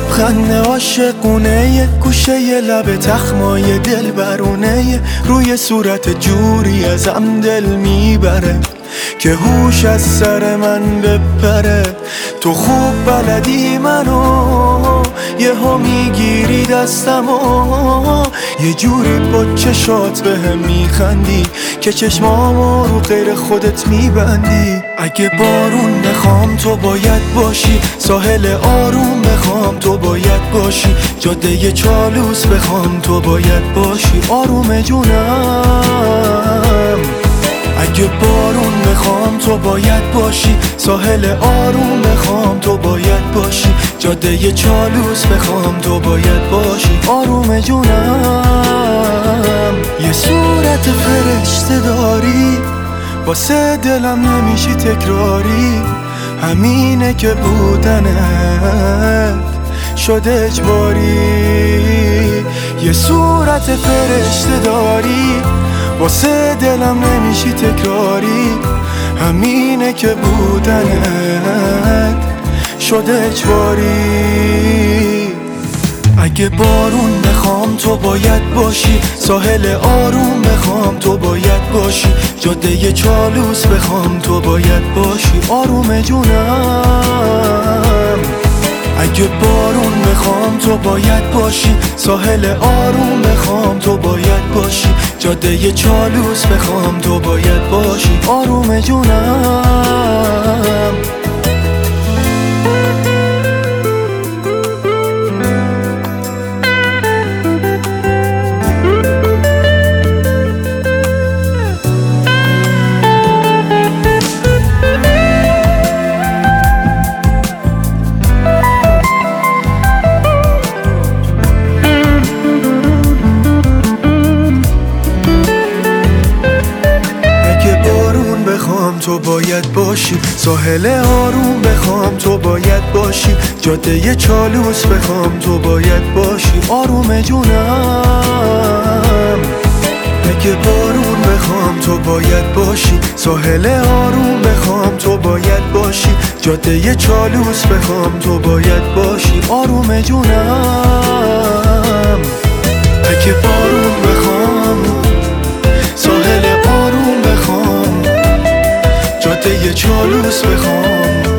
لبخند عاشقونه، یه گوشه یه لب تخمای دل برونه، روی صورت جوری ازم دل میبره که هوش از سر من بپره. تو خوب بلدی منو، یهو میگیری دستمو، یه جوری با چشات بهم میخندی که چشمامو رو غیر خودت میبندی. اگه بارون بخوام تو باید باشی، ساحل آروم بخوام تو باید باشی، جاده چالوس بخوام تو باید باشی، آروم جونم. اگه بارون بخوام تو باید باشی، ساحل آروم بخوام تو باید باشی، جاده چالوس بخوام تو باید باشی، آروم جونم. یه صورت فرشته داری، واسه دلم نمیشی تکراری، همینه که بودنت شده اجباری. یه صورت فرشته داری، واسه دلم نمیشی تکراری، همینه که بودنت شده اجباری. اگه بارون بخوام تو باید باشی، ساحل آروم بخوام تو باید باشی، جاده چالوس بخوام تو باید باشی، آروم جونم. اگه بارون بخوام تو باید باشی، ساحل آروم بخوام تو باید باشی، جاده چالوس بخوام تو باید باشی، آروم جونم. تو باید باشی، ساحل آروم بخوام تو باید باشی، جاده چالوس بخوام تو باید باشی، آروم جونم. اگه بارون بخوام تو باید باشی، ساحل آروم بخوام تو باید باشی، جاده چالوس بخوام تو باید باشی، آروم جونم. اگه بارون بخوام، ساحل آروم بخوام، جاده چالوس بخوام